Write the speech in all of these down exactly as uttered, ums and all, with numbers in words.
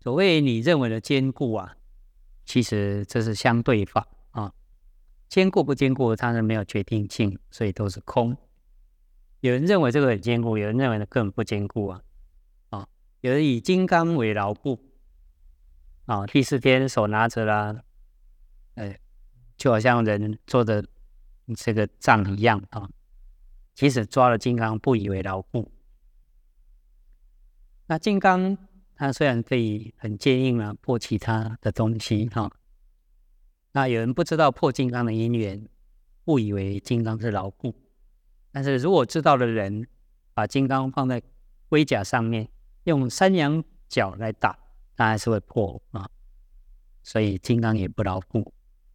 所谓你认为的坚固啊，其实这是相对法啊。坚固不坚固，它是没有决定性，所以都是空。有人认为这个很坚固，有人认为根本不坚固啊。啊，有人以金刚为牢固啊，第四天手拿着啦，哎，就好像人做的这个杖一样啊。即使抓了金刚，不以为牢固。那金刚它虽然可以很坚硬啊，破其他的东西哈、啊。那有人不知道破金刚的因缘，误以为金刚是牢固。但是如果知道的人，把金刚放在龟甲上面，用山羊角来打，它还是会破啊。所以金刚也不牢固。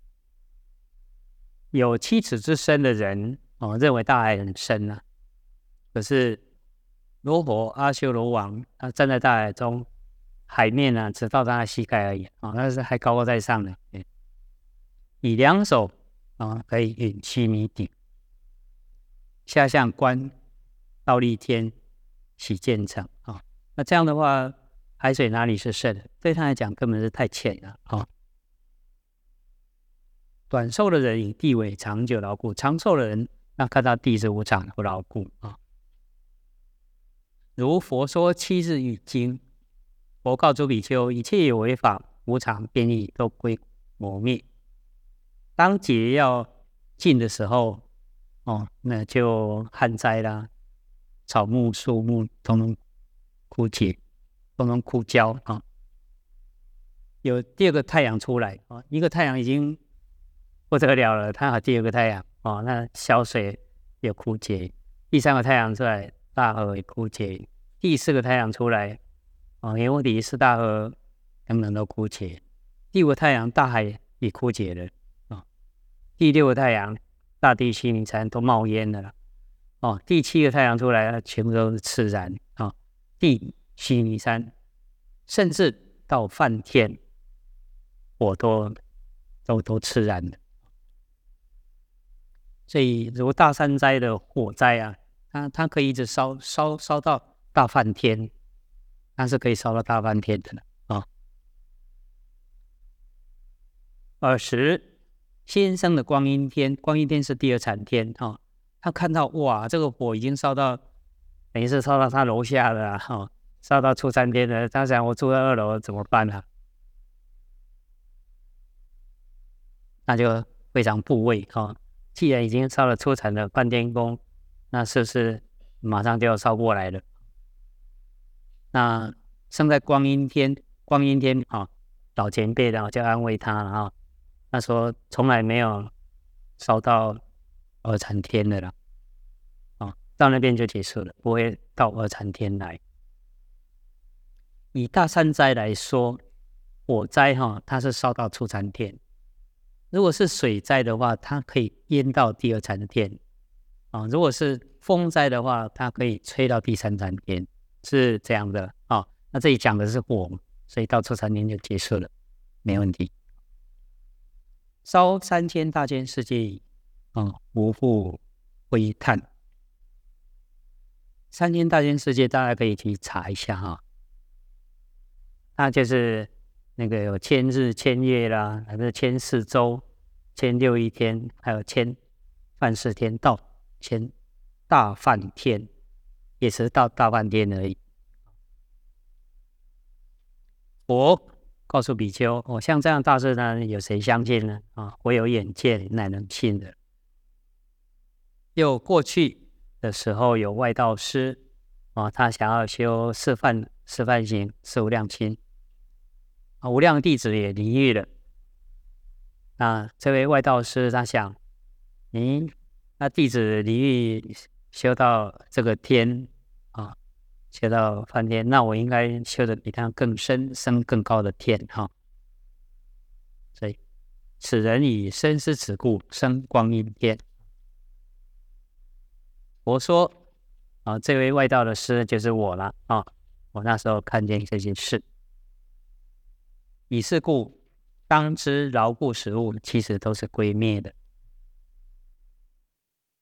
有七尺之深的人哦，认为大海很深啊。可是罗佛阿修罗王，他站在大海中，海面啊只到他的膝盖而已啊，那是还高高在上的。以两手啊可以允七米顶，下向观倒立天，喜见场啊。那这样的话，海水哪里是深？对他来讲根本是太浅了啊。短寿的人以地为长久牢固，长寿的人那看到地是无常不牢固啊。如佛说七日语经，佛告诸比丘，一切有为法无常变异，都归磨灭。当劫要尽的时候，哦，那就旱灾啦，草木树木统统枯竭，统统枯焦啊。有第二个太阳出来啊，一个太阳已经不得了了，它还有第二个太阳哦，那小水也枯竭，第三个太阳出来，大河也枯竭，第四个太阳出来，哦，因为第四大河等等都枯竭，第五个太阳大海也枯竭了。第六个太阳，大地西尼山都冒烟了啦。哦，第七个太阳出来，全部都是赤燃啊、哦。地西尼山，甚至到梵天，火都都都赤燃了。所以，如大山灾的火灾啊，它它可以一直烧烧烧到大梵天，它是可以烧到大梵天的啊、哦。二十。先生的光阴天，光阴天是第二禅天、哦、他看到哇，这个火已经烧到，等于是烧到他楼下了、啊哦、烧到初三天了。他想我住在二楼怎么办啊？那就非常怖畏、哦、既然已经烧了初禅的梵天宫，那是不是马上就要烧过来了？那生在光阴天，光阴天啊、哦，老前辈的就安慰他了啊、哦。他说从来没有烧到二禅天的了、哦、到那边就结束了，不会到二禅天来。以大山灾来说，火灾、哦、它是烧到初禅天，如果是水灾的话，它可以淹到第二禅天、哦、如果是风灾的话，它可以吹到第三禅天，是这样的、哦、那这里讲的是火，所以到初禅天就结束了，没问题。烧三千大千世界矣，啊，无复灰炭。三千大千世界，大家可以去查一下哈。那就是那个有千日、千月啦，还是千四周、千六一天，还有千梵世天到千大梵天，也是到大梵天而已。佛告诉比丘，哦，像这样大事呢，有谁相信呢？啊，我有眼见，乃能信的。又过去的时候，有外道师啊，他想要修示范示范行四无量心啊，无量弟子也离欲了。那这位外道师他想，嗯，那弟子离欲修到这个天啊。修到梵天，那我应该修的比他更深，升更高的天哈、哦。所以，此人以身思此故，升光阴天。佛说啊，这位外道的师就是我了啊。我那时候看见这件事，以是故，当知牢固实物其实都是归灭的。